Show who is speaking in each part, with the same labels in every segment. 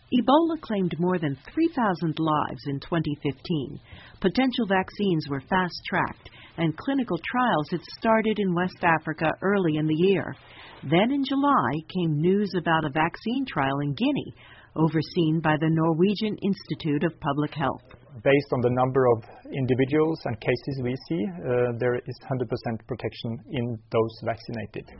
Speaker 1: Ebola claimed more than 3,000 lives in 2015. Potential vaccines were fast-tracked, and clinical trials had started in West Africa early in the year. Then in July came news about a vaccine trial in Guinea, overseen by the Norwegian Institute of Public Health.
Speaker 2: Based on the number of individuals and cases we see, there is 100% protection in those vaccinated.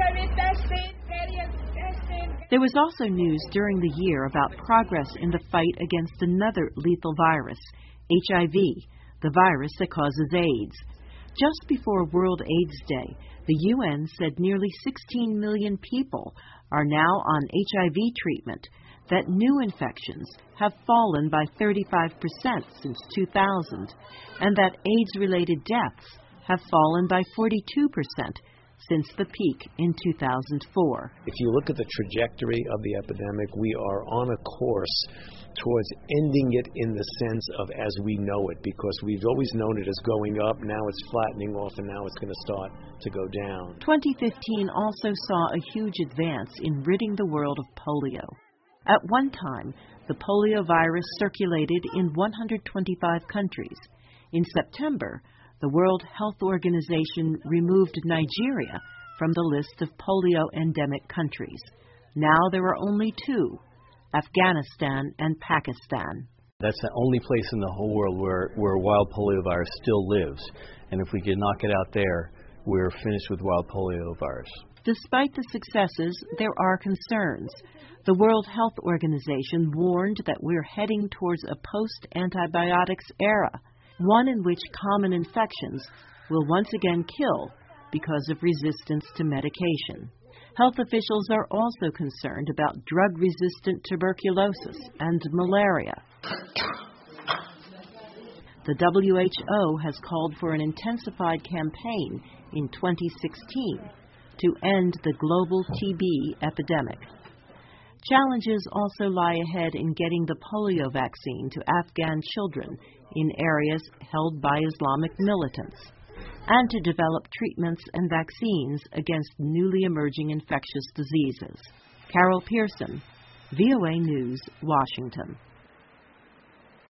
Speaker 1: There was also news during the year about progress in the fight against another lethal virus, HIV, the virus that causes AIDS. Just before World AIDS Day, the UN said nearly 16 million people are now on HIV treatment, that new infections have fallen by 35% since 2000, and that AIDS-related deaths have fallen by 42% since the peak in 2004.
Speaker 3: If you look at the trajectory of the epidemic, we are on a course towards ending it in the sense of as we know it, because we've always known it as going up, now it's flattening off, and now it's going to start to go down.
Speaker 1: 2015 also saw a huge advance in ridding the world of polio. At one time, the polio virus circulated in 125 countries. In September, the World Health Organization removed Nigeria from the list of polio-endemic countries. Now there are only two, Afghanistan and Pakistan.
Speaker 4: That's the only place in the whole world where wild poliovirus still lives. And if we can knock it out there, we're finished with wild poliovirus.
Speaker 1: Despite the successes, there are concerns. The World Health Organization warned that we're heading towards a post-antibiotics era, one in which common infections will once again kill because of resistance to medication. Health officials are also concerned about drug-resistant tuberculosis and malaria. The WHO has called for an intensified campaign in 2016 to end the global TB epidemic. Challenges also lie ahead in getting the polio vaccine to Afghan children in areas held by Islamic militants, and to develop treatments and vaccines against newly emerging infectious diseases. Carol Pearson, VOA News, Washington.